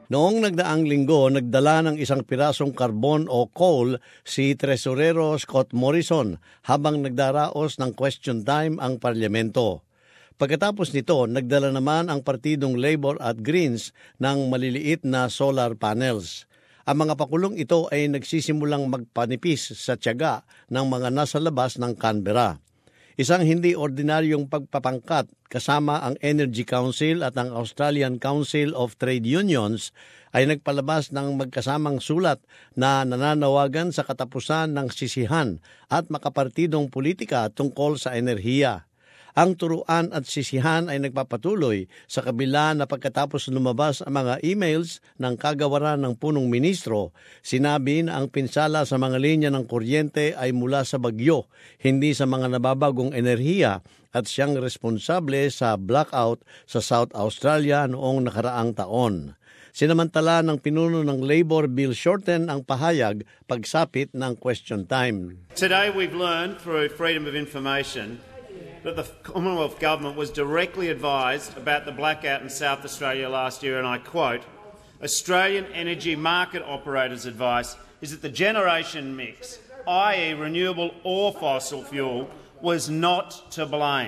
Noong nagdaang linggo, nagdala ng isang pirasong karbon o coal si Tresorero Scott Morrison habang nagdaraos ng question time ang parlamento. Pagkatapos nito, nagdala naman ang partidong Labour at Greens ng maliliit na solar panels. Ang mga pakulong ito ay nagsisimulang magpanipis sa tiyaga ng mga nasa labas ng Canberra. Isang hindi ordinaryong pagpapangkat kasama ang Energy Council at ang Australian Council of Trade Unions ay nagpalabas ng magkasamang sulat na nananawagan sa katapusan ng sisihan at makapartidong politika tungkol sa enerhiya. Ang turuan at sisihan ay nagpapatuloy sa kabila na pagkatapos lumabas ang mga emails ng kagawaran ng punong ministro, sinabi na ang pinsala sa mga linya ng kuryente ay mula sa bagyo, hindi sa mga nababagong enerhiya at siyang responsable sa blackout sa South Australia noong nakaraang taon. Sinamantala ng pinuno ng Labour, Bill Shorten, ang pahayag pagsapit ng question time. Today we've learned through Freedom of Information that the Commonwealth Government was directly advised about the blackout in South Australia last year, and I quote, Australian energy market operators' advice is that the generation mix, i.e. renewable or fossil fuel, was not to blame.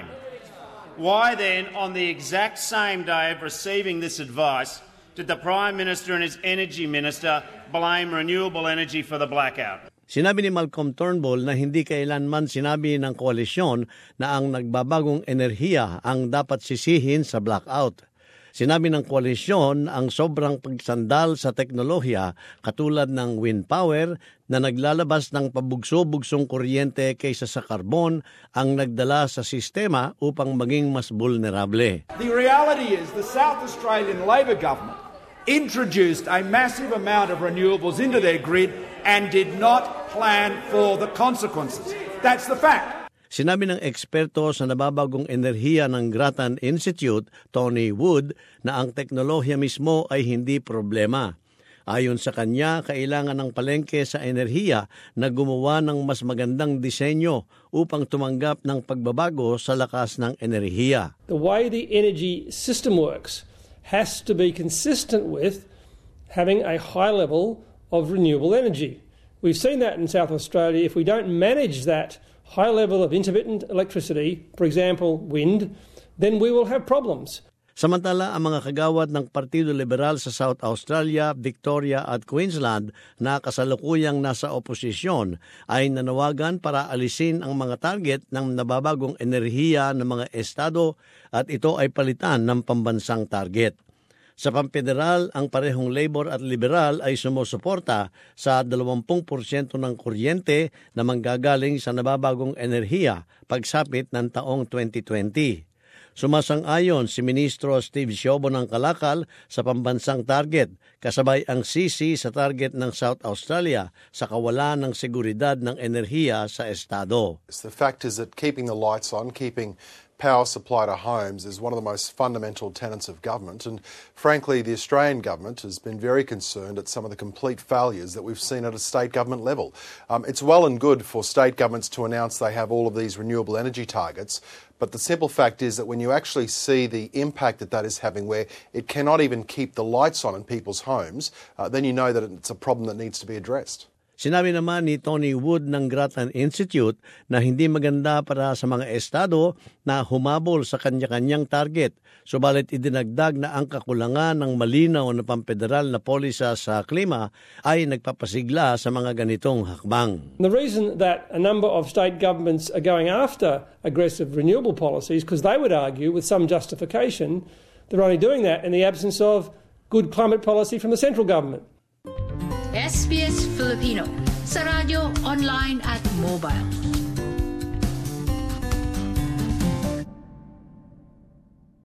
Why then, on the exact same day of receiving this advice, did the Prime Minister and his Energy Minister blame renewable energy for the blackout? Sinabi ni Malcolm Turnbull na hindi kailanman sinabi ng koalisyon na ang nagbabagong enerhiya ang dapat sisihin sa blackout. Sinabi ng koalisyon ang sobrang pagsandal sa teknolohiya katulad ng wind power na naglalabas ng pabugso-bugsong kuryente kaysa sa karbon ang nagdala sa sistema upang maging mas vulnerable. The reality is the South Australian Labor government introduced a massive amount of renewables into their grid and did not plan for the consequences. That's the fact. Sinabi ng eksperto sa nababagong enerhiya ng Grattan Institute, Tony Wood, na ang teknolohiya mismo ay hindi problema. Ayon sa kanya, kailangan ng palengke sa enerhiya na gumawa ng mas magandang disenyo upang tumanggap ng pagbabago sa lakas ng enerhiya. The way the energy system works has to be consistent with having a high level of renewable energy. We've seen that in South Australia. If we don't manage that high level of intermittent electricity, for example, wind, then we will have problems. Samantala, ang mga kagawad ng Partido Liberal sa South Australia, Victoria at Queensland na kasalukuyang nasa oposisyon ay nanawagan para alisin ang mga target ng nababagong enerhiya ng mga estado at ito ay palitan ng pambansang target. Sa pamfederal, ang parehong Labour at Liberal ay sumusuporta sa 20% ng kuryente na manggagaling sa nababagong enerhiya pagsapit ng taong 2020. Sumasang-ayon si Ministro Steve Siobo ng Kalakal sa pambansang target, kasabay ang sisi sa target ng South Australia sa kawalan ng seguridad ng enerhiya sa estado. The fact is that keeping the lights on, keeping power supply to homes is one of the most fundamental tenets of government, and frankly the Australian government has been very concerned at some of the complete failures that we've seen at a state government level. It's well and good for state governments to announce they have all of these renewable energy targets, but the simple fact is that when you actually see the impact that is having, where it cannot even keep the lights on in people's homes, then you know that it's a problem that needs to be addressed. Sinabi naman ni Tony Wood ng Grattan Institute na hindi maganda para sa mga estado na humabol sa kanya-kanyang target, subalit idinagdag na ang kakulangan ng malinaw na pamfederal na polisa sa klima ay nagpapasigla sa mga ganitong hakbang. The reason that a number of state governments are going after aggressive renewable policies, because they would argue with some justification they're only doing that in the absence of good climate policy from the central government. SBS Filipino sa radyo, online at mobile.